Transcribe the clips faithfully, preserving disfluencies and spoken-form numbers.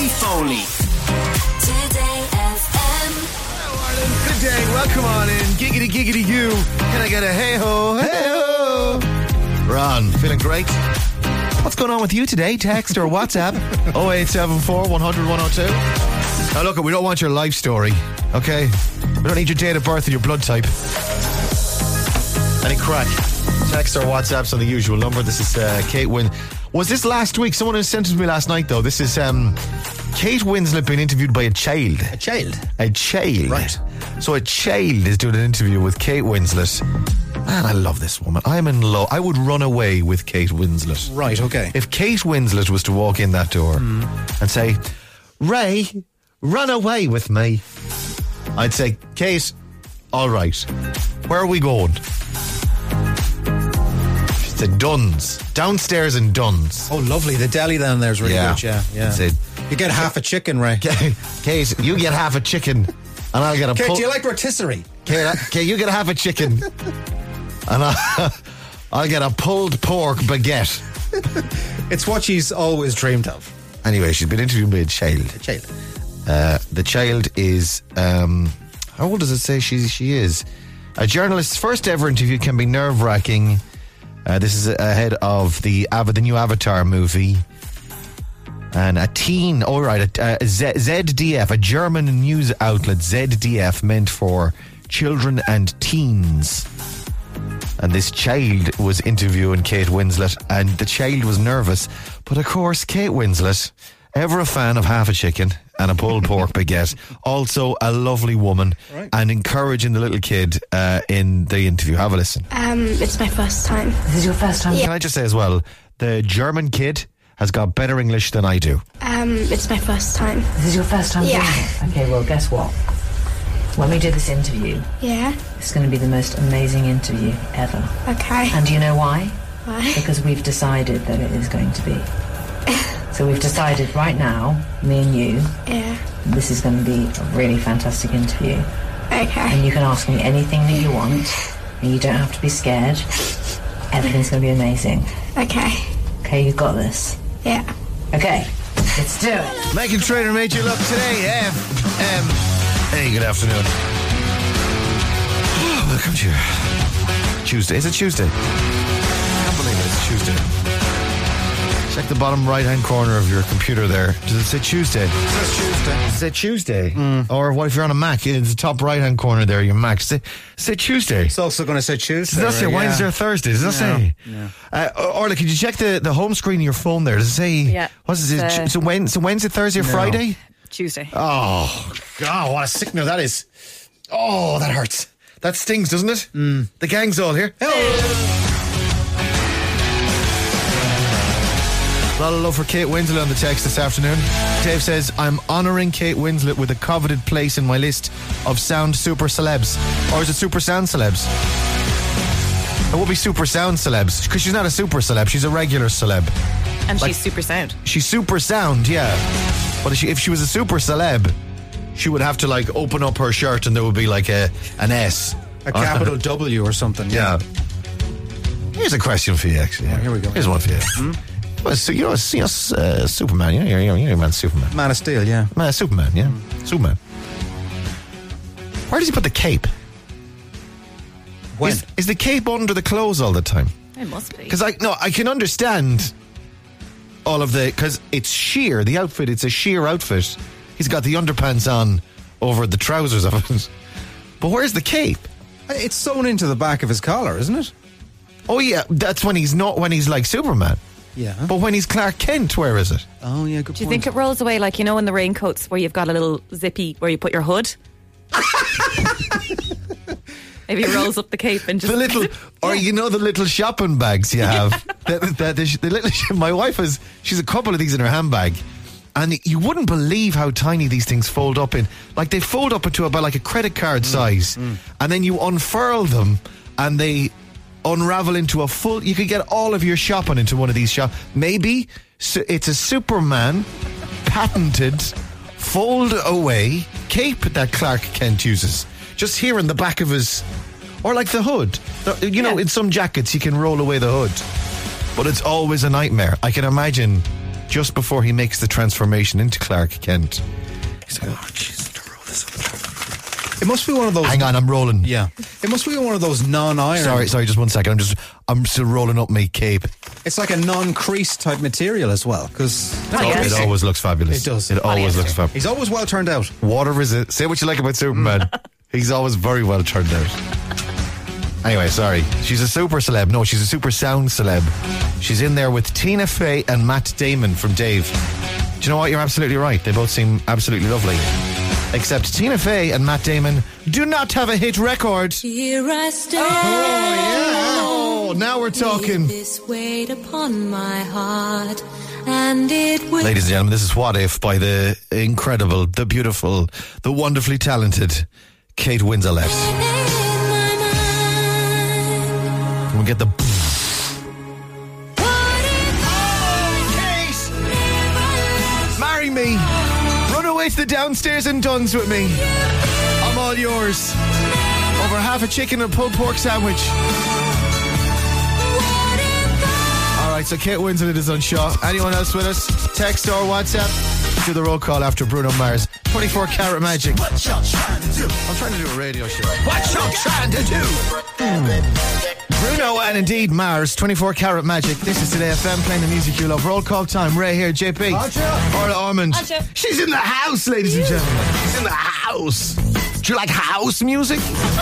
Lee Foley. Today F M. Hello, Ireland. Good day. Welcome on in. Giggity, giggity, you. Can I get a hey-ho, hey-ho? Ron, feeling great? What's going on with you today? Text or WhatsApp? oh eight seven four, one hundred, one oh two. Now, look, we don't want your life story, okay? We don't need your date of birth and your blood type. Any crack? Text or WhatsApp's on the usual number. This is uh, Kate Win. Was this last week? Someone sent it to me last night, though. This is um, Kate Winslet being interviewed by a child. A child? A child. Right. So a child is doing an interview with Kate Winslet. Man, I love this woman. I'm in love. I would run away with Kate Winslet. Right, okay. If Kate Winslet was to walk in that door mm. and say, Ray, run away with me, I'd say, Kate, all right. Where are we going? She said, Duns. Downstairs in Duns. Oh, lovely. The deli down there is really yeah. good, yeah. yeah. Said, you get half a chicken, Ray. Kate, you get half a chicken and I'll get a... Kate, pull- do you like rotisserie? Kate, Kate, you get half a chicken and I, I'll get a pulled pork baguette. It's what she's always dreamed of. Anyway, she's been interviewed by a child. A child. Uh, the child is, um, how old does it say she she is? A journalist's first ever interview can be nerve-wracking. Uh, this is ahead of the Ava, the new Avatar movie. And a teen, all right, a, a Z, Z D F, a German news outlet, Z D F, meant for children and teens. And this child was interviewing Kate Winslet, and the child was nervous. But of course, Kate Winslet, ever a fan of half a chicken and a pulled pork baguette, also a lovely woman, right. And encouraging the little kid uh, in the interview. Have a listen. Um, it's my first time. This is your first time? Yeah. Can I just say as well, the German kid has got better English than I do. Um, it's my first time. This is your first time Yeah. doing it? Okay, well, guess what? When we do this interview, Yeah. it's going to be the most amazing interview ever. Okay. And do you know why? Why? Because we've decided that it is going to be. So we've decided right now, me and you, Yeah. this is going to be a really fantastic interview. Okay. And you can ask me anything that you want, and you don't have to be scared. Everything's going to be amazing. Okay. Okay, you've got this. Yeah. Okay, let's do it. Megan Trainor made you look today. F M. Hey, good afternoon. Welcome to your Tuesday. Is it Tuesday? I can't believe it. It's Tuesday. Check the bottom right-hand corner of your computer there. Does it say Tuesday? It says Tuesday. Does it say Tuesday? Mm. Or what if you're on a Mac? It's the top right-hand corner there, your Mac. Does it say Tuesday? It's also going to say Tuesday. Does that say right? Wednesday yeah. or Thursday? Does that No. say? No. Uh, Orla, could you check the, the home screen of your phone there? Does it say? Yeah. What's it? Uh, so, when, so Wednesday, Thursday, or No. Friday? Tuesday. Oh, God, what a sickener that is. Oh, that hurts. That stings, doesn't it? Mm. The gang's all here. Hello. A lot of love for Kate Winslet on the text this afternoon. Dave says, I'm honouring Kate Winslet with a coveted place in my list of sound super celebs. Or is it super sound celebs? It would be super sound celebs, because she's not a super celeb, she's a regular celeb. And Like- she's super sound. She's super sound, yeah. But if she, if she was a super celeb, she would have to like open up her shirt and there would be like a an S. A capital W or something. Yeah. Here's a question for you, actually. Oh, here we go. Here's one for you. Hmm? Well, so, you know, you know uh, Superman, you know, you're, you're, you're man Superman. Man of Steel, yeah. Man, Superman, yeah. Mm. Superman. Where does he put the cape? When? Is, is the cape under the clothes all the time? It must be. Because I no, I can understand all of the, because it's sheer, the outfit, it's a sheer outfit. He's got the underpants on over the trousers of it. But where's the cape? It's sewn into the back of his collar, isn't it? Oh yeah, that's when he's not, when he's like Superman. Yeah. But when he's Clark Kent, where is it? Oh yeah, good Do you point. think it rolls away like, you know, in the raincoats where you've got a little zippy where you put your hood? Maybe he rolls up the cape and just... The little, or you know the little shopping bags you have. the, the, the, the little, my wife has, she's a couple of these in her handbag. And you wouldn't believe how tiny these things fold up in. Like they fold up into about like a credit card mm, size. Mm. And then you unfurl them and they unravel into a full, you could get all of your shopping into one of these shop. Maybe it's a Superman patented fold away cape that Clark Kent uses. Just here in the back of his, or like the hood. The, you know, yeah. In some jackets you can roll away the hood. But it's always a nightmare. I can imagine just before he makes the transformation into Clark Kent. He's like, oh, jeez, to roll this up. It must be one of those. Hang on, I'm rolling. Yeah. It must be one of those non-iron. Sorry, sorry, just one second. I'm just, I'm still rolling up my cape. It's like a non-crease type material as well, because It always looks fabulous. It does. It always looks fabulous. he's always well turned out. Water resist. Say what you like about Superman. He's always very well turned out. Anyway, sorry. She's a super celeb. No, she's a super sound celeb. She's in there with Tina Fey and Matt Damon from Dave. Do you know what? You're absolutely right. They both seem absolutely lovely. Except Tina Fey and Matt Damon do not have a hit record. Here I stand. Oh, yeah. Oh, now we're talking. This weight upon my heart, and it will. Ladies and gentlemen, this is What If by the incredible, the beautiful, the wonderfully talented Kate Winslet. We'll get the. Marry me. Run away to the downstairs and Duns with me. I'm all yours. Over half a chicken and pulled pork sandwich. Alright, so Kate Winslet is on Shaw. Anyone else with us? Text or WhatsApp? Do the roll call after Bruno Mars. twenty-four Karat Magic. What you trying to do? I'm trying to do a radio show. What you trying to do? Mm. Bruno and indeed Mars, twenty-four Karat Magic. This is Today F M, playing the music you love. Roll call time. Ray here, J P. Orla Ormond. She's in the house, ladies and gentlemen. She's in the house. Do you like house music?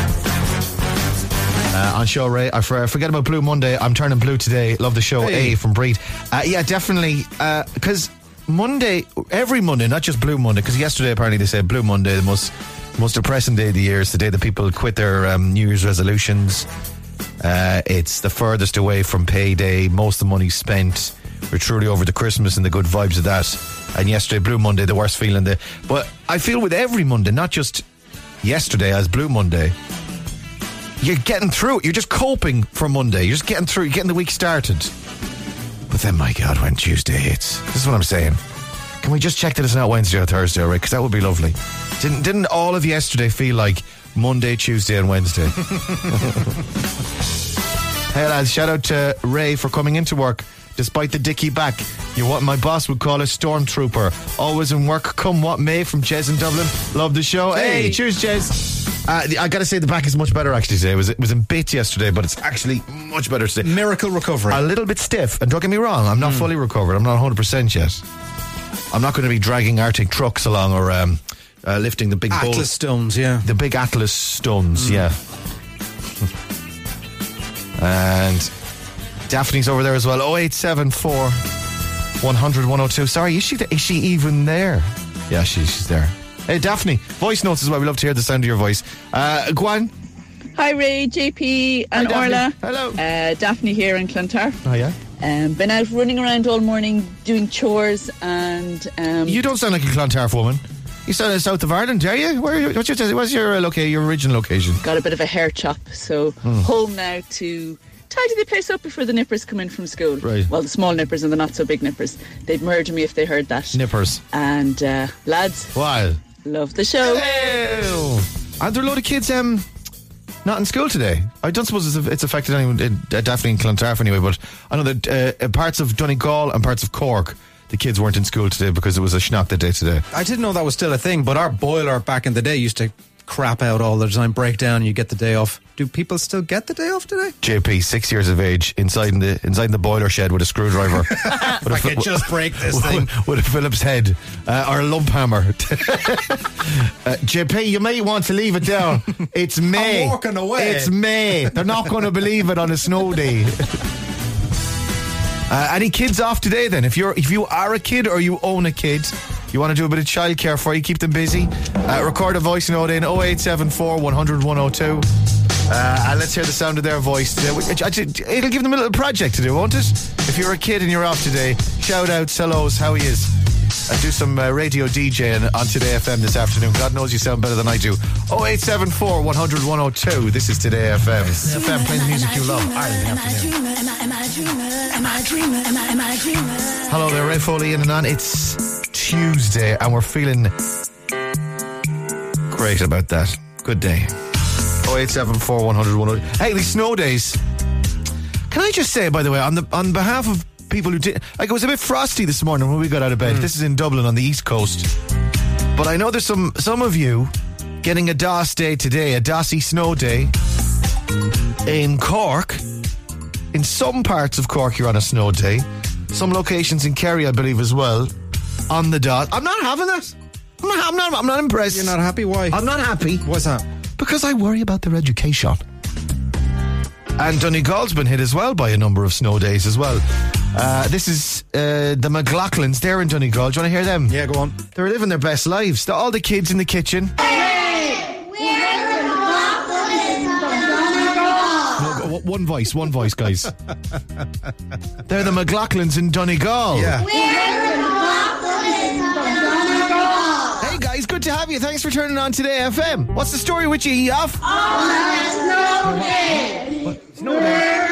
Uh, on show, Ray, I for, forget about Blue Monday. I'm turning blue today. Love the show. Hey. A from Breed. Uh, yeah, definitely. Because uh, Monday, every Monday, not just Blue Monday, because yesterday apparently they said Blue Monday, the most, most depressing day of the year. It's the day that people quit their um, New Year's resolutions. Uh, it's the furthest away from payday. Most of the money spent. We're truly over the Christmas and the good vibes of that. And yesterday, Blue Monday, the worst feeling. The, but I feel with every Monday, not just yesterday as Blue Monday, you're getting through it. You're just coping for Monday. You're just getting through. You're getting the week started. But then, my God, when Tuesday hits, this is what I'm saying. Can we just check that it's not Wednesday or Thursday, all right? Because that would be lovely. Didn't didn't all of yesterday feel like Monday, Tuesday, and Wednesday? Hey lads, shout out to Ray for coming into work despite the dicky back. You're what my boss would call a stormtrooper. Always in work, come what may, from Jez in Dublin. Love the show. Hey, hey cheers, Jez. Uh, I gotta say the back is much better actually today. It was, it was in bits yesterday, but it's actually much better today. Miracle recovery. A little bit stiff, and don't get me wrong, I'm not mm. fully recovered. I'm not one hundred percent yet. I'm not going to be dragging Arctic trucks along or um, uh, lifting the big Atlas bowl. stones, yeah. The big Atlas stones, mm. yeah. And Daphne's over there as well. oh eight seven four, one hundred, one oh two. Sorry, is she th- is she even there? Yeah, she, she's there. Hey, Daphne, voice notes is why we love to hear the sound of your voice. Uh, Gwan. Hi, Ray, J P, and Hi, Orla. Hello. Uh, Daphne here in Clontarf. Oh, yeah? Um, been out running around all morning doing chores and... Um, you don't sound like a Clontarf woman. You sound in the south of Ireland, are you? Where, what's your, what's your, uh, loca- your original location? Got a bit of a hair chop, so mm. home now to tidy the place up before the nippers come in from school. Right. Well, the small nippers and the not so big nippers. They'd murder me if they heard that. Nippers. And uh, lads... Wow. Love the show. Hello. Aren't there a load of kids um, not in school today? I don't suppose it's, it's affected anyone, uh, definitely in Clontarf anyway, but I know that uh, parts of Donegal and parts of Cork, the kids weren't in school today because it was a schnock the day today. I didn't know that was still a thing, but our boiler back in the day used to crap out all the time, break down, and you get the day off. Do people still get the day off today? J P, six years of age, inside in the inside in the boiler shed with a screwdriver. with I could just break this with, thing. With a Phillips head uh, or a lump hammer. uh, J P, you may want to leave it down. It's May. I'm walking away. It's May. They're not going to believe it on a snow day. Uh, any kids off today then? If you're if you are a kid or you own a kid, you want to do a bit of childcare for you, keep them busy, uh, record a voice note in oh eight seven four, one hundred, one oh two, uh, and let's hear the sound of their voice. It'll give them a little project to do, won't it? If you're a kid and you're off today, shout out, hellos, how he is. And do some uh, radio DJing on Today F M this afternoon. God knows you sound better than I do. oh eight seven four, one hundred, one oh two. This is Today F M. Today F M, playing the music you love. Ireland afternoon. Hello there, Ray Foley in and on. It's Tuesday and we're feeling great about that. Good day. oh eight seven four, one hundred, one oh two. Hey, these snow days. Can I just say, by the way, on the on behalf of people who did. Like, it was a bit frosty this morning when we got out of bed. Mm. This is in Dublin on the East Coast. But I know there's some, some of you getting a DOS day today, a DOSy snow day. In Cork, in some parts of Cork, you're on a snow day. Some locations in Kerry, I believe, as well, on the dot. I'm not having it. I'm not, I'm not, I'm not impressed. You're not happy? Why? I'm not happy. What's that? Because I worry about their education. And Donegal's been hit as well by a number of snow days as well. Uh, this is uh, the McLaughlins. They're in Donegal. Do you want to hear them? Yeah, go on. They're living their best lives. All the kids in the kitchen. Hey, we're the McLaughlins from Donegal. No, one voice, one voice, guys. They're the McLaughlins in Donegal. Yeah. We're the McLaughlins from Donegal. Hey guys, good to have you. Thanks for turning on Today F M. What's the story with you, Eoff? On a snow day. What? Snow day?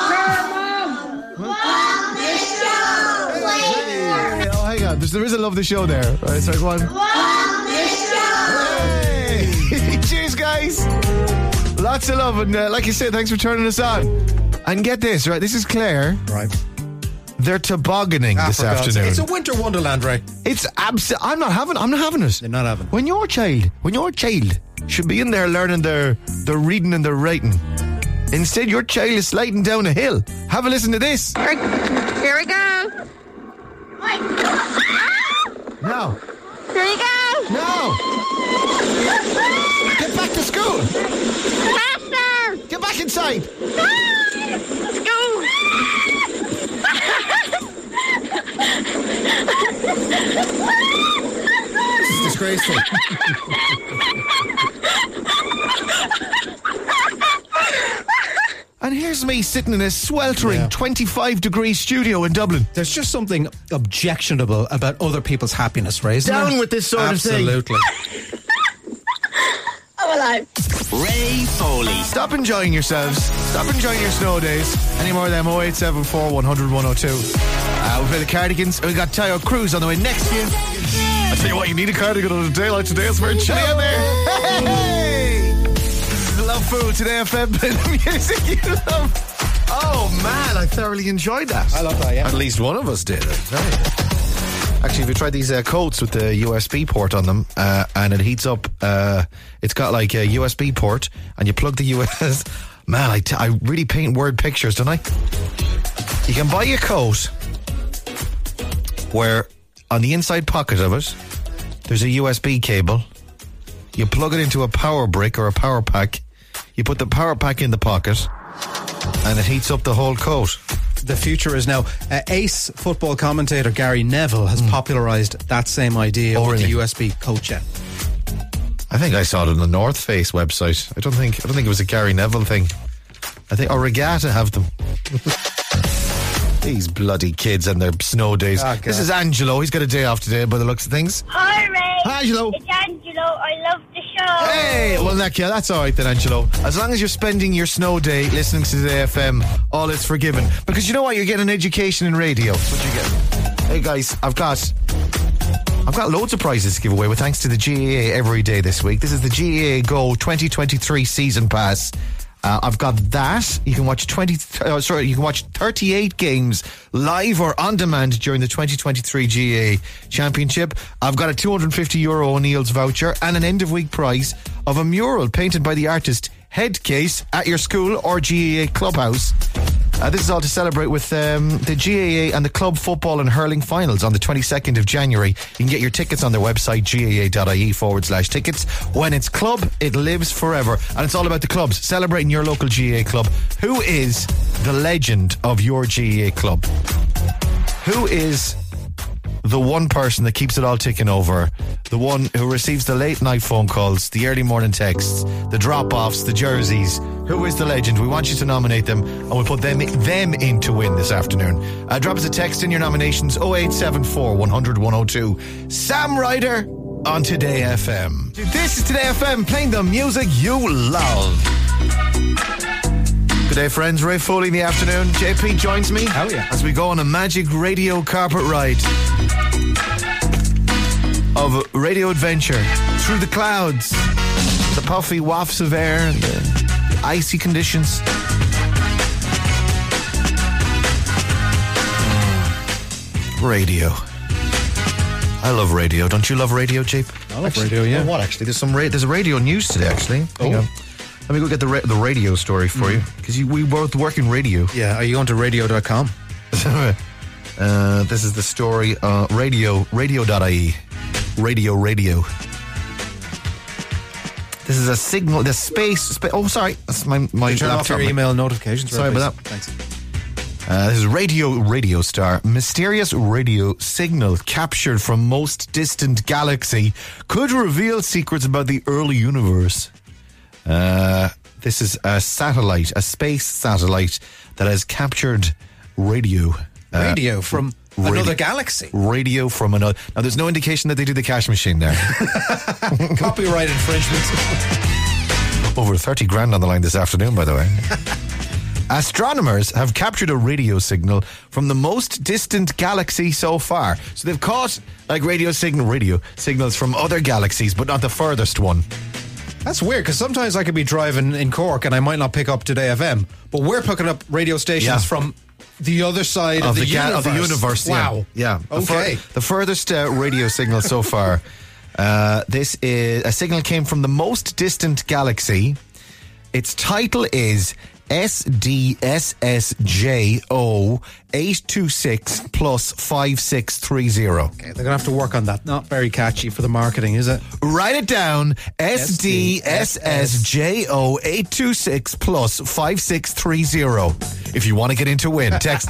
Hey, oh, hang on. There's, there is a love the show there. All right, sorry, go on. Love the show. Hey. Cheers, guys. Lots of love. And uh, like you said, thanks for turning us on. And get this, right? This is Claire. Right. They're tobogganing ah, this afternoon. It's a winter wonderland, Ray. It's abs- I'm not having. I'm not having it. You're not having. When your child, when your child should be in there learning their their reading and their writing, instead your child is sliding down a hill. Have a listen to this. Here we go. No. Here you go. No. Get back to school. Faster. Get back inside. Let's go. This is disgraceful. And here's me sitting in a sweltering yeah. twenty-five degree studio in Dublin. There's just something objectionable about other people's happiness, Ray. Down there? with this sort Absolutely. of thing. Absolutely. I'm alive. Ray Foley. Stop enjoying yourselves. Stop enjoying your snow days. Any more of them? oh eight seven four, one hundred, one oh two. Uh, we play the Cardigans. We got Tayo Cruz on the way next year. I tell you what, you need a cardigan on a day like today. It's very chilly out there. Hey! Love food today, F M. The music you love. Oh man, I thoroughly enjoyed that. I love that, yeah. At least one of us did. Actually, if you try these uh, coats with the U S B port on them uh, and it heats up, uh, it's got like a U S B port and you plug the U S. Man, I, t- I really paint word pictures, don't I? You can buy a coat where on the inside pocket of it there's a U S B cable. You plug it into a power brick or a power pack. You put the power pack in the pocket and it heats up the whole coat. The future is now. Uh, ace football commentator Gary Neville has mm. popularised that same idea oh, with really? the U S B coat jet. I think I saw it on the North Face website. I don't think I don't think it was a Gary Neville thing. I think or Regatta have them. These bloody kids and their snow days. Oh, this is Angelo. He's got a day off today by the looks of things. Hi, Ray. Hi, Angelo. It's Angelo. I love the show. Hey, well, that, yeah, that's all right then, Angelo. As long as you're spending your snow day listening to the F M, all is forgiven. Because you know what? You're getting an education in radio. That's what you're getting. Hey, guys, I've got... I've got loads of prizes to give away with thanks to the G A A every day this week. This is the G A A Go twenty twenty-three season pass. Uh, I've got that. You can watch twenty. Uh, sorry, you can watch thirty-eight games live or on demand during the twenty twenty-three G A A Championship. I've got a two hundred fifty euro O'Neill's voucher and an end of week prize of a mural painted by the artist Headcase at your school or G A A clubhouse. Uh, this is all to celebrate with um, the G A A and the club football and hurling finals on the twenty-second of January. You can get your tickets on their website, gaa.ie forward slash tickets. When it's club, it lives forever. And it's all about the clubs, celebrating your local G A A club. Who is the legend of your G A A club? Who is the one person that keeps it all ticking over? The one who receives the late night phone calls, the early morning texts, the drop-offs, the jerseys. Who is the legend? We want you to nominate them and we'll put them them in to win this afternoon. Uh, drop us a text in your nominations, oh eight seven four, one hundred, one oh two. Sam Ryder on Today F M. This is Today F M, playing the music you love. Good day, friends. Ray Foley in the afternoon. J P joins me. Hell yeah. As we go on a magic radio carpet ride of radio adventure through the clouds, the puffy wafts of air and the icy conditions. Radio. I love radio. Don't you love radio, Jeep? I love radio, yeah. You know what, actually? There's some ra- there's a radio news today, actually. Hang Oh. on. Let me go get the ra- the radio story for you. Because we both work in radio. Yeah, are you going to radio dot com? uh, this is the story. Uh, radio, radio dot I E. Radio, radio. This is a signal, the space, spa- oh, sorry. That's my, my Turn off laptop. your email notifications. Sorry right, about please. that. Thanks. Uh, this is Radio Radio Star. Mysterious radio signal captured from most distant galaxy could reveal secrets about the early universe. Uh, this is a satellite, a space satellite that has captured radio. Uh, Radio from radio- another galaxy. Radio from another. Now, there's no indication that they do the cash machine there. Copyright infringement. Over thirty grand on the line this afternoon, by the way. Astronomers have captured a radio signal from the most distant galaxy so far. So they've caught like radio signal, radio signals from other galaxies, but not the furthest one. That's weird, because sometimes I could be driving in Cork and I might not pick up Today F M, but we're picking up radio stations Yeah. from the other side of, Of the, the, ga- universe. of the universe. yeah. Wow. Yeah. The Okay. fur- the furthest uh, radio signal so far. Uh, this is a signal came from the most distant galaxy. Its title is S D S S J O eight two six plus five six three zero. Okay, they're going to have to work on that. Not very catchy for the marketing, is it? Write it down. S D S S J O eight two six plus five six three zero. If you want to get into win, text.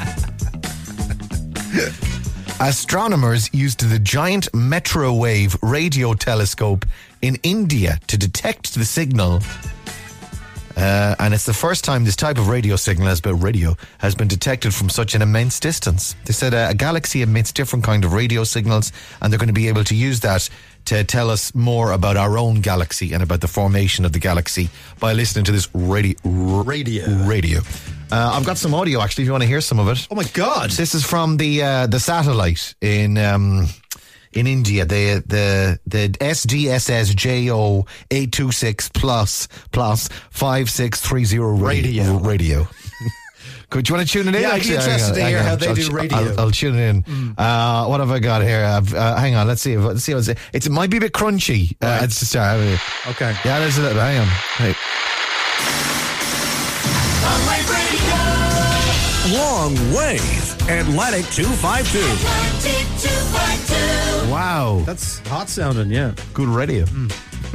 Astronomers used the giant Metro-Wave radio telescope in India to detect the signal. Uh, and it's the first time this type of radio signal has been radio has been detected from such an immense distance. They said uh, a galaxy emits different kind of radio signals, and they're going to be able to use that to tell us more about our own galaxy and about the formation of the galaxy by listening to this radio. Radio. Radio. Uh, I've got some audio actually. If you want to hear some of it. Oh my God! This is from the uh, the satellite in. Um, In India, the the the S D S S J O eight two six plus plus five six three zero radio radio. Could you want to tune it in? Yeah, I'd be interested to hear how they I'll, do radio. I'll, I'll tune it in. Mm. Uh, what have I got here? I've, uh, hang on, let's see. If, let's see what's it. It's, it might be a bit crunchy. Uh, Right. it's just, uh, Okay. Yeah, there's a little. Hang on. Hey. Long Wave, Atlantic two five two. Wow, that's hot sounding. Yeah, good radio. Mm.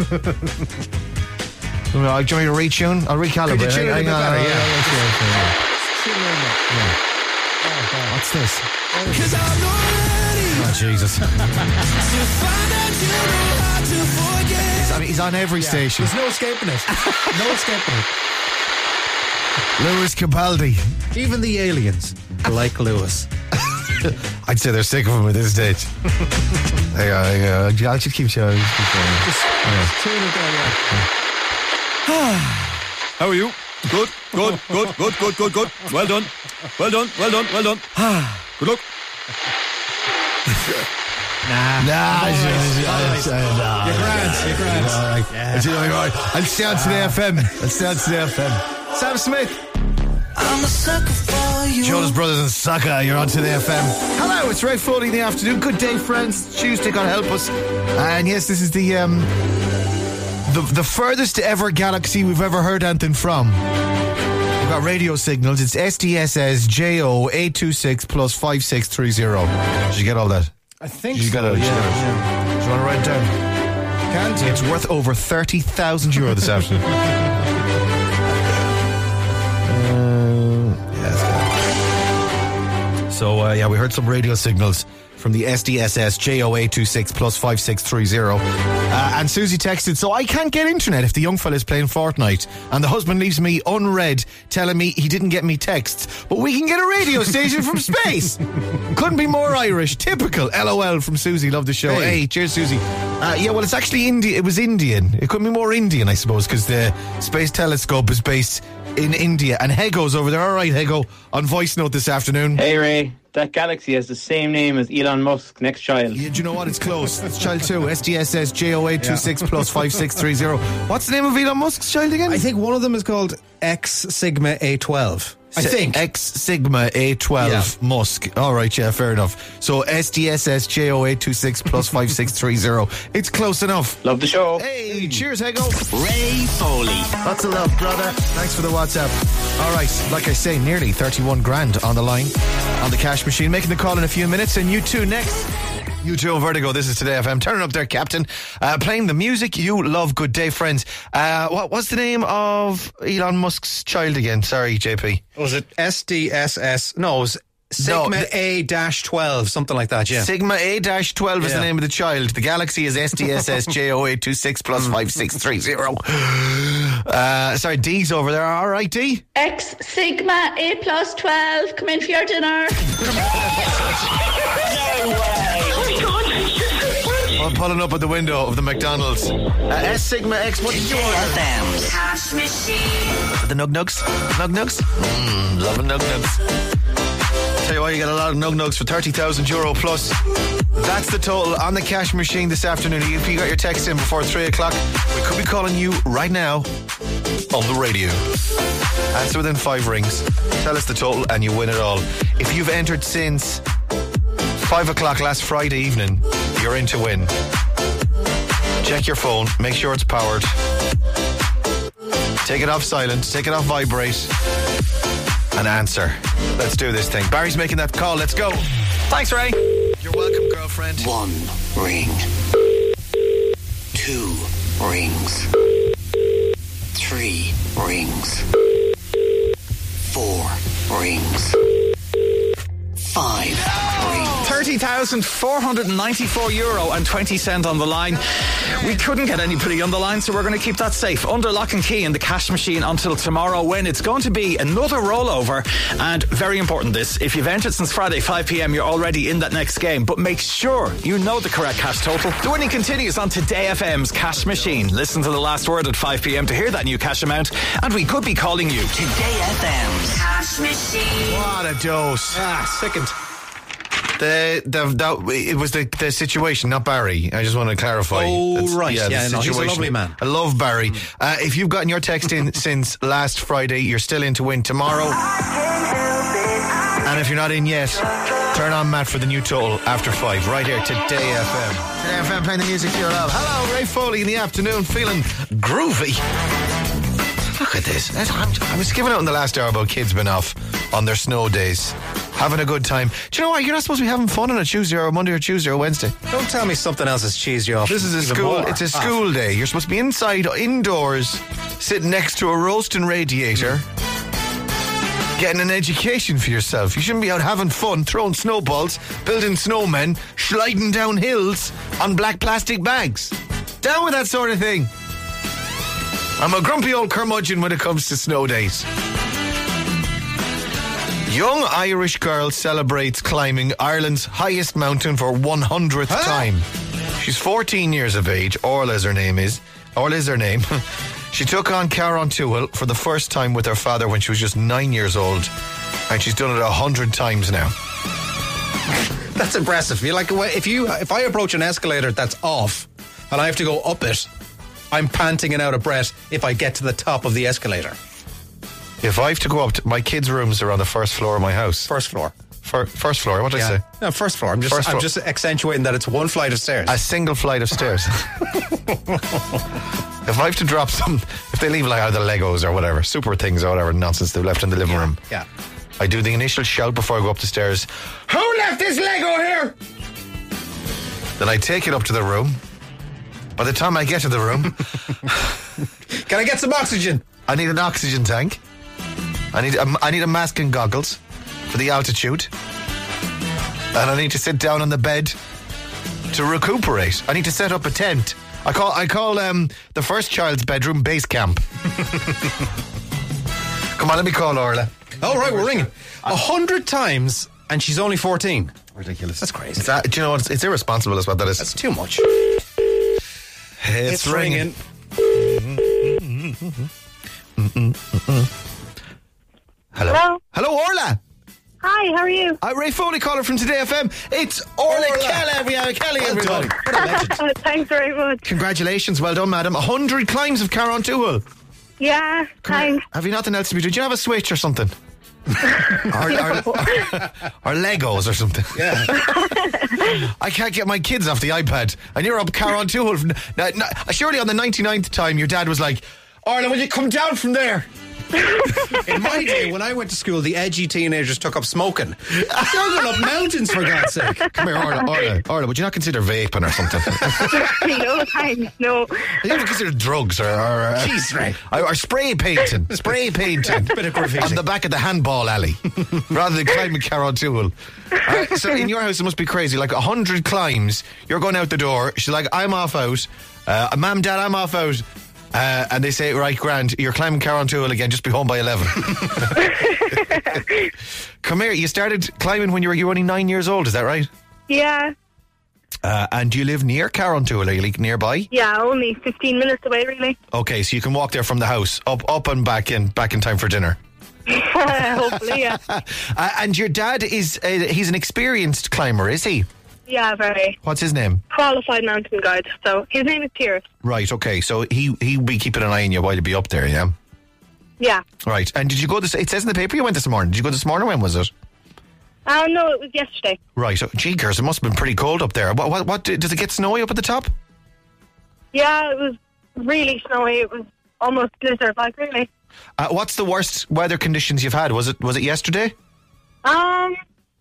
Well, do you want me to retune? I'll recalibrate. Could you tune it a Hang bit on, better, I'll- yeah. I'll- I'll see, I'll see, yeah. What's this? Oh, Jesus. He's, I mean, he's on every Yeah, station. There's no escaping it. No escaping it. Lewis Capaldi. Even the aliens like Lewis. I'd say they're sick of him at this stage. Hang on, hang on. I'll just keep showing. Just keep showing. Yeah. Tune it down, yeah. How are you? Good, good, good, good, good, good, good. Well done. Well done, well done, well done. Good luck. Nah. Nah, It's all right. it's- It's all it's- right. uh, nah, You're grand, you're grand. All right. Yeah. It's all right. I'll stay on Today F M. I'll stay on Today F M. Sam Smith. I'm a sucker for you. Jonas Brothers and Sucker, you're on Today F M. Hello, it's Ray Foley in the afternoon. Good day, friends. Tuesday, God help us. And yes, this is the um, the the furthest ever galaxy we've ever heard anything from. We've got radio signals. It's S D S S J O eight two six plus five six three zero. Did you get all that? I think you so, got it. yeah, Do you want to write it down? Can do. It's worth over thirty thousand euro this afternoon. So, uh, yeah, we heard some radio signals from the S D S S J O eight two six plus five six three zero. Uh, and Susie texted, so I can't get internet if the young fella's playing Fortnite. And the husband leaves me unread, telling me he didn't get me texts. But we can get a radio station from space. Couldn't be more Irish. Typical. LOL from Susie. Love the show. Hey, hey cheers, Susie. Uh, yeah, well, it's actually Indian. It was Indian. It couldn't be more Indian, I suppose, because the Space Telescope is based in India. And Hego's over there. All right, Hego, on voice note this afternoon. Hey, Ray. That galaxy has the same name as Elon Musk's next child. Yeah, do you know what? It's close. It's child two. S D S S J O eight two six plus five six three zero. What's the name of Elon Musk's child again? I think one of them is called X Sigma A twelve. I think. X Sigma A twelve Yeah. Musk. All right, yeah, fair enough. So S D S S J O eight two six plus five six three zero. It's close enough. Love the show. Hey, cheers, Hego. Ray Foley. Lots of love, brother. Thanks for the WhatsApp. All right, like I say, nearly thirty-one grand on the line on the cash machine. Making the call in a few minutes, and you two next. You two on Vertigo. This is Today F M. Turning up there, Captain. Uh, playing the music you love. Good day, friends. Uh, what what's the name of Elon Musk's child again? Sorry, J P. Was it S D S S? No, it was Sigma No, A twelve, something like that, yeah. Sigma A twelve is Yeah. the name of the child. The Galaxy is S D S S J O eight two six plus five six three zero. Uh, sorry, D's over there. All right, D? X Sigma A plus twelve. Come in for your dinner. I'm pulling up at the window of the McDonald's. Uh, S Sigma X, what did you order? Cash machine. The Nug Nugs? Nug Nugs? Mmm, loving Nug Nugs. Tell you what, you get a lot of Nug Nugs for thirty thousand euro plus. That's the total on the cash machine this afternoon. If you got your text in before three o'clock, we could be calling you right now on the radio. Answer within five rings. Tell us the total and you win it all. If you've entered since five o'clock last Friday evening, you're in to win. Check your phone, make sure it's powered. Take it off silent, take it off vibrate, and answer. Let's do this thing. Barry's making that call. Let's go. Thanks, Ray. You're welcome, girlfriend. One ring. Two rings. Three rings. Four rings. Five rings. thirty thousand four hundred ninety-four euro and twenty cent on the line. We couldn't get anybody on the line, so we're going to keep that safe under lock and key in the cash machine until tomorrow, when it's going to be another rollover. And very important this, if you've entered since Friday five p.m, you're already in that next game, but make sure you know the correct cash total. The winning continues on Today F M's cash machine. Listen to the last word at five p.m. to hear that new cash amount, and we could be calling you. Today F M's Cash machine. What a dose. Ah, sickened. The, the, the, it was the, the situation, not Barry. I just want to clarify. Oh, That's- right. the Yeah, no, he's a situation. lovely man. I love Barry. Uh, if you've gotten your text in since last Friday, you're still in to win tomorrow. And if you're not in yet, turn on Matt for the new total after five, right here, Today F M. Today F M playing the music you love. Hello, Ray Foley in the afternoon, feeling groovy. Look at this. I'm, I was giving out in the last hour about kids been off on their snow days, having a good time. Do you know what? You're not supposed to be having fun on a Tuesday or a Monday or Tuesday or Wednesday. Don't tell me something else has cheesed you off. This is a even school. more. It's a Ah. school day. You're supposed to be inside, indoors, sitting next to a roasting radiator, getting an education for yourself. You shouldn't be out having fun, throwing snowballs, building snowmen, sliding down hills on black plastic bags. Down with that sort of thing. I'm a grumpy old curmudgeon when it comes to snow days. Young Irish girl celebrates climbing Ireland's highest mountain for one hundredth Huh? time. She's fourteen years of age. Orla is her name is. Orla is her name. She took on Caron Tuil for the first time with her father when she was just nine years old. And she's done it a hundred times now. That's impressive. You're like, if you, if I approach an escalator that's off and I have to go up it, I'm panting and out of breath if I get to the top of the escalator. If I have to go up to my kids' rooms are on the first floor of my house. First floor. Fir- first floor, what did I say? No, first floor. I'm just, First I'm floor. just accentuating that it's one flight of stairs. A single flight of stairs. If I have to drop some, if they leave like either Legos or whatever, super things or whatever nonsense they've left in the living room, yeah. I do the initial shout before I go up the stairs. Who left this Lego here? Then I take it up to the room. By the time I get to the room, can I get some oxygen? I need an oxygen tank. I need a, I need a mask and goggles for the altitude, and I need to sit down on the bed to recuperate. I need to set up a tent. I call I call um, the first child's bedroom base camp. Come on, let me call Orla. All right, we're ringing a hundred times, and she's only fourteen. Ridiculous. That's crazy. It's, uh, do you know what? It's, it's irresponsible. Is what that is. That's too much. It's, It's ringing. ringing. Hello. Hello. Hello, Orla. Hi, how are you? I'm Ray Foley calling from Today F M. It's Orla, Orla. Kelly. We are Kelly, Well everybody. done. What a legend. Thanks very much. Congratulations. Well done, madam. A hundred climbs of Caron Tuil. Yeah, thanks. Have you nothing else to be doing? Do you have a switch or something? or, or, or, or Legos or something. Yeah. I can't get my kids off the iPad. And you're up Caron Tool. Now, now, surely on the ninety-ninth time, your dad was like, Orla, will you come down from there? In my day, when I went to school, the edgy teenagers took up smoking. They're going up mountains, for God's sake. Come here, Orla, Orla, Orla, would you not consider vaping or something? No, thanks, no. You ever consider drugs or, or, uh, Jeez, Ray. or, or spray painting? Spray painting. Bit of graffiti. On the back of the handball alley rather than climbing Caron Tool. Uh, so in your house, it must be crazy. Like a hundred climbs, you're going out the door. She's like, I'm off out. Uh, Mum, Dad, I'm off out. Uh, and they say, right, grand, you're climbing Caron Tool again, just be home by eleven. Come here, you started climbing when you were, you were only nine years old, is that right? Yeah. Uh, and do you live near Caron Tool? Are you like nearby? Yeah, only fifteen minutes away, really. Okay, so you can walk there from the house, up up and back in, back in time for dinner. Hopefully, yeah. uh, and your dad is, uh, he's an experienced climber, is he? Yeah, very. What's his name? Qualified mountain guide. So his name is Tyrus. Right, okay, so he, he'll be keeping an eye on you while you be up there, yeah? Yeah. Right, and did you go this, it says in the paper you went this morning. Did you go this morning? When was it? Uh, no, it was yesterday. Right, so, gee, girls, it must have been pretty cold up there. What, what, what, does it get snowy up at the top? Yeah, it was really snowy. It was almost blizzard-like, really. Uh, what's the worst weather conditions you've had? Was it was it yesterday? Um,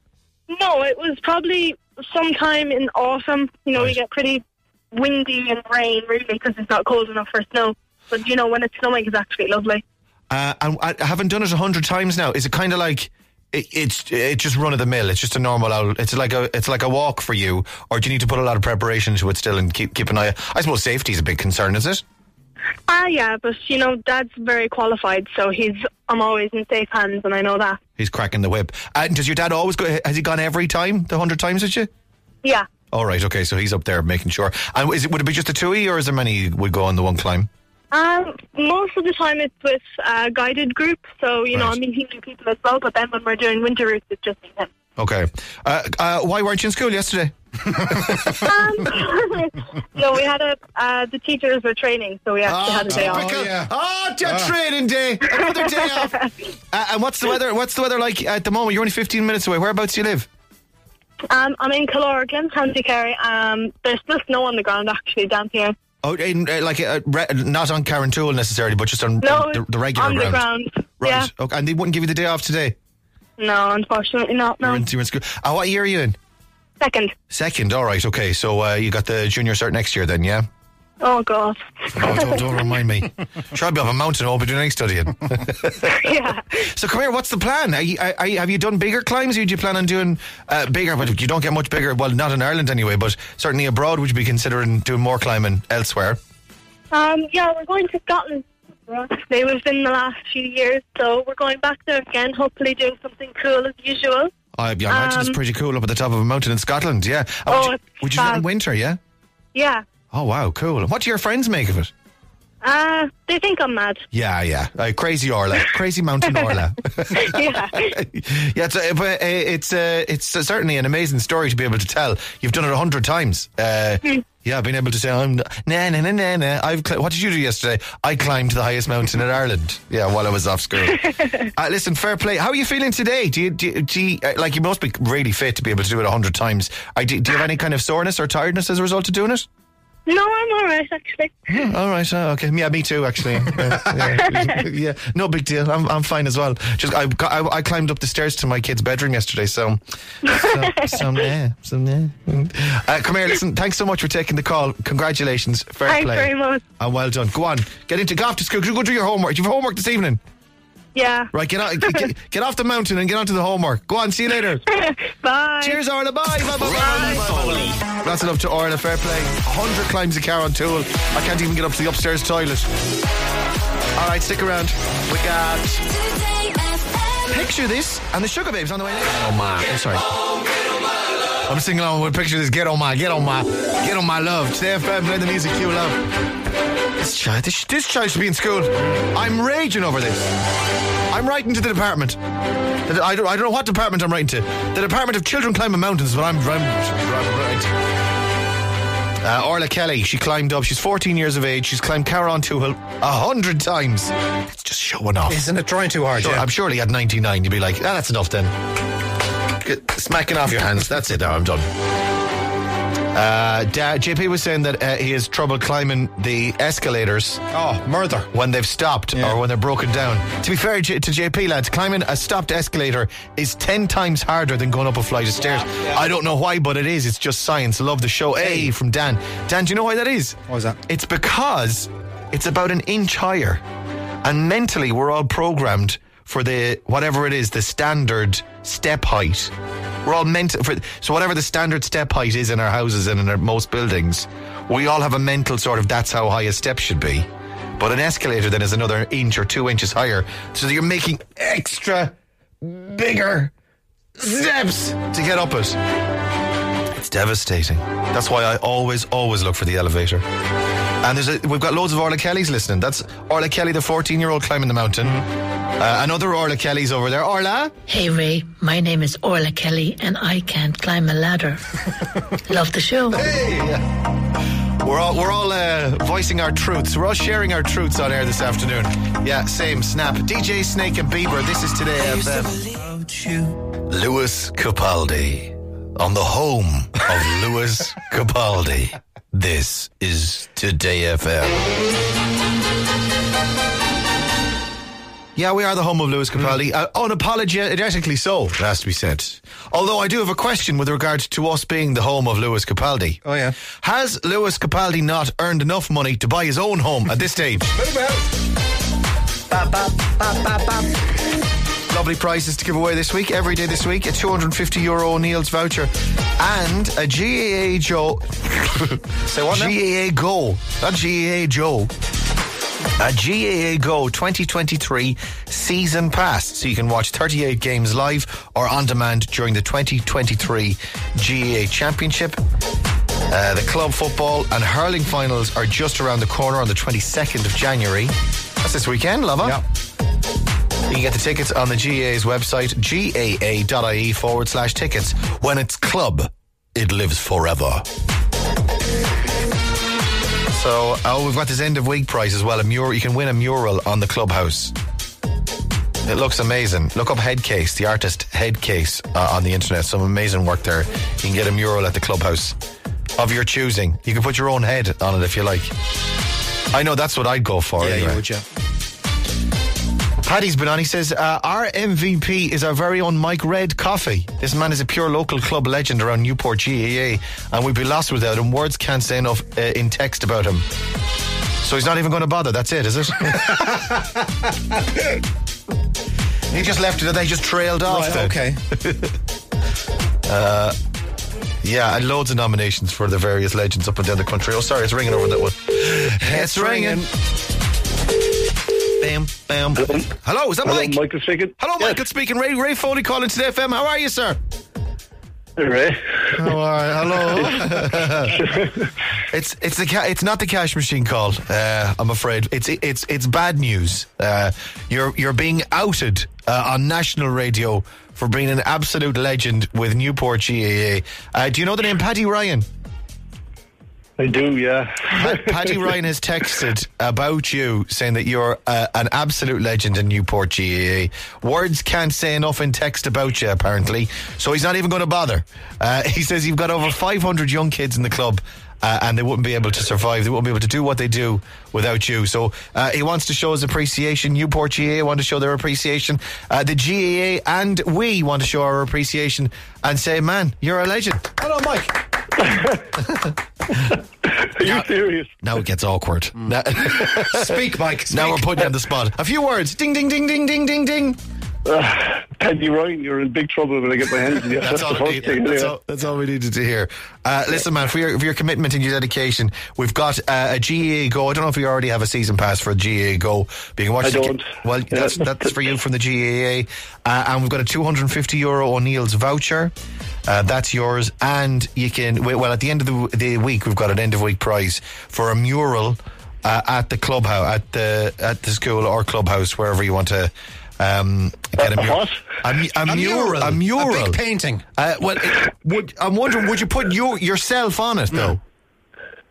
no, it was probably sometime in autumn. You know, Right. we get pretty windy and rain, really, because it's not cold enough for snow. But, you know, when it's snowing, it's actually lovely. Uh, and I haven't done it a hundred times now. Is it kind of like it, it's it's just run of the mill? It's just a normal out. It's like a it's like a walk for you, or do you need to put a lot of preparation to it still and keep keep an eye? I suppose safety is a big concern, is it? Ah, yeah, but, you know, Dad's very qualified, so he's I'm always in safe hands, and I know that. He's cracking the whip. And does your dad always go? Has he gone every time, the hundred times with you? Yeah. All right, okay, so he's up there making sure. And is it would it be just the two of you, or is there many would go on the one climb? Um, most of the time it's with a guided group, so, you know, Right. I'm meeting new people as well, but then when we're doing winter routes, it's just me and him. Okay. Uh, uh, why weren't you in school yesterday? Um, no, we had a, uh, the teachers were training, so we actually had a day off. typical. yeah. Oh, it's your training day. Another day off. Uh, and what's the weather? What's the weather like at the moment? You're only fifteen minutes away. Whereabouts do you live? Um, I'm in Killorglin, County Kerry. Um, there's still snow on the ground, actually, down here. Oh, in, uh, like uh, re- not on Caron Tool necessarily, but just on No, the, the regular on ground. the ground. Right. Yeah. Okay. And they wouldn't give you the day off today. No, unfortunately not, no. You're in, you're in school. Uh, what year are you in? Second. Second. All right. Okay. So uh, you got the junior cert next year, then? Yeah. Oh, God. Oh, don't, don't remind me. Sure, I'll be up a mountain. I won't be doing any studying. Yeah. So come here. What's the plan? Are you, are, are you, have you done bigger climbs, or do you plan on doing uh, bigger? But you don't get much bigger. Well, not in Ireland anyway. But certainly abroad, would you be considering doing more climbing elsewhere? Um, yeah, we're going to Scotland. They was in the last few years, so we're going back there again, hopefully doing something cool as usual. I, I imagine it's Um, pretty cool up at the top of a mountain in Scotland. Yeah. Uh, Oh, would you, it's would you do it in fab. winter? Yeah. Yeah. Oh wow, cool. And what do your friends make of it? Uh, they think I'm mad. Yeah, yeah. Uh, crazy Orla, crazy mountain Orla. Yeah. Yeah, it's, uh, but, uh, it's, uh, it's uh, certainly an amazing story to be able to tell. You've done it a hundred times. Uh, yeah, being able to say, I'm nah, nah, nah, nah, nah. I've cl- what did you do yesterday? I climbed the highest mountain in Ireland. Yeah, while I was off school. uh, listen, fair play. How are you feeling today? Do you, do you, do you uh, like, you must be really fit to be able to do it a hundred times. I, do, do you have any kind of soreness or tiredness as a result of doing it? No, I'm all right, actually. Oh, all right, uh, okay. Yeah, me too, actually. Uh, yeah, yeah, no big deal. I'm I'm fine as well. Just I, I I climbed up the stairs to my kid's bedroom yesterday, so so so yeah, so yeah. Uh, come here, listen. Thanks so much for taking the call. Congratulations, fair Thanks play. very much. And well done. Go on, get into go off to school. Go do your homework. Do you have homework this evening? Yeah. Right, get, out, get get off the mountain and get onto the homework. Go on, see you later. Bye. Cheers, Orla. Bye. Bye. Bye. Bye. Bye. Lots of love to Orla. Fair play. one hundred climbs of Caron Tool. I can't even get up to the upstairs toilet. All right, stick around. We got Picture This and the Sugar Babes on the way later. Oh, my. I'm sorry. I'm singing along with Picture This. Get on my, get on my, get on my love. Today F M, play the music you love. This child, this, this child should be in school. I'm raging over this. I'm writing to the department. I don't, I don't know what department I'm writing to. The Department of Children Climbing Mountains, but I'm, I'm, I'm right. Uh, Orla Kelly, she climbed up. She's fourteen years of age. She's climbed Carron Two Hill a hundred times. It's just showing off. Isn't it trying too hard? Sure, yeah. I'm surely at ninety-nine you'd be like, ah, that's enough then. Get, smacking off your hands. That's it now, I'm done. Uh, Da- J P was saying that uh, he has trouble climbing the escalators. Oh, murder. When they've stopped Yeah. or when they're broken down. To be fair J- to J P, lads, climbing a stopped escalator is ten times harder than going up a flight of stairs. Yeah, yeah. I don't know why, but it is. It's just science. Love the show. A from Dan. Dan, do you know why that is? What was that? It's because it's about an inch higher. And mentally, we're all programmed for the, whatever it is, the standard step height. We're all meant for, so whatever the standard step height is in our houses and in our, most buildings, we all have a mental sort of, that's how high a step should be. But an escalator then is another inch or two inches higher. So you're making extra bigger steps to get up it. It's devastating. That's why I always, always look for the elevator. And there's a, we've got loads of Orla Kellys listening. That's Orla Kelly, the fourteen-year-old climbing the mountain. Uh, another Orla Kelly's over there. Orla? Hey Ray, my name is Orla Kelly and I can't climb a ladder. Love the show. Hey! We're all, we're all uh, voicing our truths. We're all sharing our truths on air this afternoon. Yeah, same, snap. D J Snake and Bieber, this is Today F M. Lewis Capaldi. On the home of Lewis Capaldi. This is Today F M. Yeah, we are the home of Lewis Capaldi. Uh, unapologetically so, it has to be said. Although I do have a question with regard to us being the home of Lewis Capaldi. Oh, yeah. Has Lewis Capaldi not earned enough money to buy his own home at this stage? Ba, ba, ba, ba, ba. Lovely prizes to give away this week, every day this week. A two hundred fifty euro O'Neill's voucher and a G A A Joe. Say what now? G A A Go. Not G A A Joe. A G A A Go twenty twenty-three season pass, so you can watch thirty-eight games live or on demand during the twenty twenty-three G A A Championship. Uh, the club football and hurling finals are just around the corner on the twenty-second of January. That's this weekend, lover. Yeah. You can get the tickets on the G A A's website, gaa.ie forward slash tickets. When it's club, it lives forever. So, oh, we've got this end of week prize as well. A mural, you can win a mural on the clubhouse. It looks amazing. Look up Headcase, the artist Headcase uh, on the internet. Some amazing work there. You can get a mural at the clubhouse of your choosing. You can put your own head on it if you like. I know that's what I'd go for. Yeah, anyway. you would, yeah. Paddy's been on. He says, uh, our M V P is our very own Mike Red Coffee. This man is a pure local club legend around Newport G A A, and we'd be lost without him. Words can't say enough uh, in text about him. So he's not even going to bother. That's it, is it? He just left it and they just trailed off. Right, then. okay. uh, yeah, and loads of nominations for the various legends up and down the country. Oh, sorry, it's ringing over that one. It's ringing. Bam, bam. Hello, Hello is that Hello, Mike? Michael speaking. Hello, yes. Michael speaking. Ray, Ray Foley calling Today F M. How are you, sir? Hey, Ray. How are Hello. it's it's the ca- it's not the cash machine call. Uh, I'm afraid it's it's it's bad news. Uh, you're you're being outed uh, on national radio for being an absolute legend with Newport G A A. Uh, do you know the name Paddy Ryan? I do, yeah. Paddy Ryan has texted about you, saying that you're uh, an absolute legend in Newport G A A. Words can't say enough in text about you, apparently, so he's not even going to bother. Uh, he says you've got over five hundred young kids in the club, uh, and they wouldn't be able to survive. They wouldn't be able to do what they do without you. So uh, he wants to show his appreciation. Newport G A A want to show their appreciation. Uh, the G A A and we want to show our appreciation and say, man, you're a legend. Hello, Mike. Are you now, serious? Now it gets awkward. Mm. Now, speak, Mike. Speak. Now we're putting you on the spot. A few words. Ding, ding, ding, ding, ding, ding, ding. Uh, Paddy Ryan, you're in big trouble when I get my hands on you. That's, That's, all the first need, thing. that's, Yeah. all, that's all we needed to hear. Uh, listen, man, for your, for your commitment and your dedication, we've got uh, a G A A Go. I don't know if you already have a season pass for a G A A Go. But you can watch I the, don't. Well, Yeah. that's, that's for you from the G A A. Uh, and we've got a two hundred fifty euro O'Neill's voucher. Uh, that's yours. And you can, well, at the end of the, the week, we've got an end of week prize for a mural uh, at the clubhouse, at the at the school or clubhouse, wherever you want to. Um, get a, a mural. what? A, a, A mural. mural. A mural. A big painting. Uh, well, it, would, I'm wondering, would you put you yourself on it though?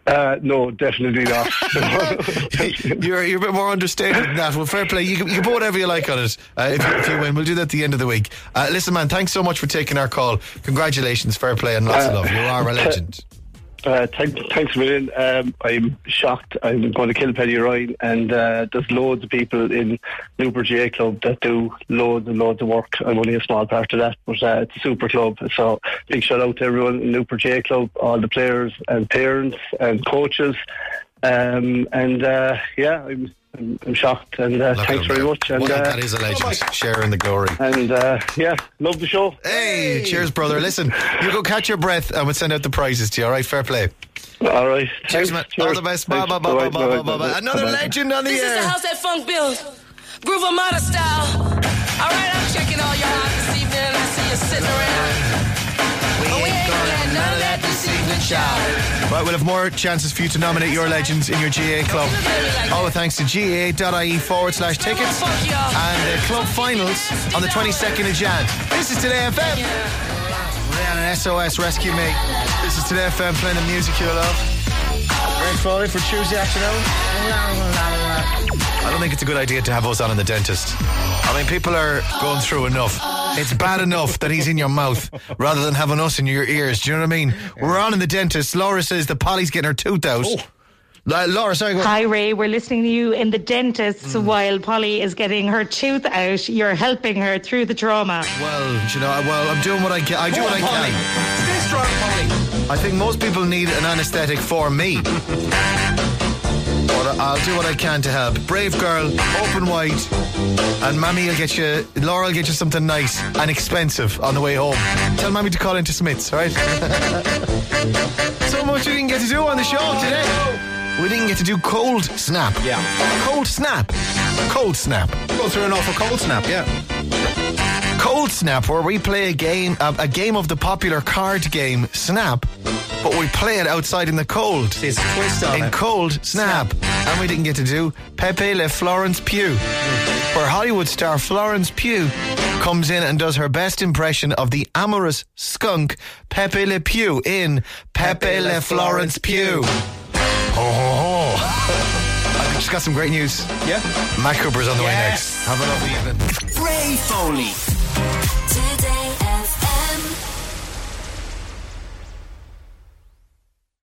Uh, no, definitely not. you're, you're a bit more understated than that. Well, fair play. You can, you can put whatever you like on it uh, if, you, if you win. We'll do that at the end of the week. Uh, listen, man, thanks so much for taking our call. Congratulations, fair play, and lots Uh, of love. You are a legend. Uh, thank, thanks a million. Um, I'm shocked. I'm going to kill Penny Ryan, and uh, there's loads of people in Newport G A Club that do loads and loads of work. I'm only a small part of that, but uh, it's a super club. So big shout out to everyone in Newport G A Club, all the players and parents and coaches. Um, and uh, yeah, I'm, I'm, I'm shocked, and uh, thanks very much. And Well, uh, that is a legend. Sharing the glory. And uh, yeah, love the show. Hey, cheers, brother. Listen, you go catch your breath and we'll send out the prizes to you, all right? Fair play. All right. Cheers, Thanks. man. Cheers. All the best. Bye, bye, Thanks. bye, bye, Bye-bye. bye, bye, Bye-bye. bye. Another Bye-bye. legend on the This is the air. house that funk built. Groove Armada style. All right, I'm checking all y'all out this evening. I see you sitting around. But we ain't getting none of that this evening, child. Right, we'll have more chances for you to nominate your legends in your G A club. All the thanks to ga.ie forward slash tickets and the club finals on the twenty-second of Jan. This is Today F M. Rihanna, S O S, Rescue Me. This is Today F M, playing the music you love. Ray Foley for Tuesday afternoon. I don't think it's a good idea to have us on in the dentist. I mean, people are going through enough. It's bad enough that he's in your mouth rather than having us in your ears. Do you know what I mean? We're on in the dentist. Laura says that Polly's getting her tooth out. Oh. La- Laura, sorry. Go on. Hi Ray, we're listening to you in the dentist mm. while Polly is getting her tooth out. You're helping her through the trauma. Well, you know, well, I'm doing what I can. I do what I can. Stay strong, Polly. I think most people need an anaesthetic for me. But I'll do what I can to help. Brave girl, open wide, and Mammy will get you, Laura will get you something nice and expensive on the way home. Tell Mammy to call into Smith's, right? So much we didn't get to do on the show today. We didn't get to do Cold Snap. Yeah. Cold Snap. Cold Snap. Go through an awful cold snap, yeah. Cold Snap, where we play a game, a, a game of the popular card game Snap, but we play it outside in the cold. See, it's a twist on in it. Cold Snap. Snap. And we didn't get to do Pepe Le Florence Pugh, mm. where Hollywood star Florence Pugh comes in and does her best impression of the amorous skunk Pepe Le Pew in Pepe, Pepe Le Florence Pugh. Oh, oh, oh. I've just got some great news. Yeah. Matt Cooper's on the yes. way next. Have a lovely evening. Ray Foley.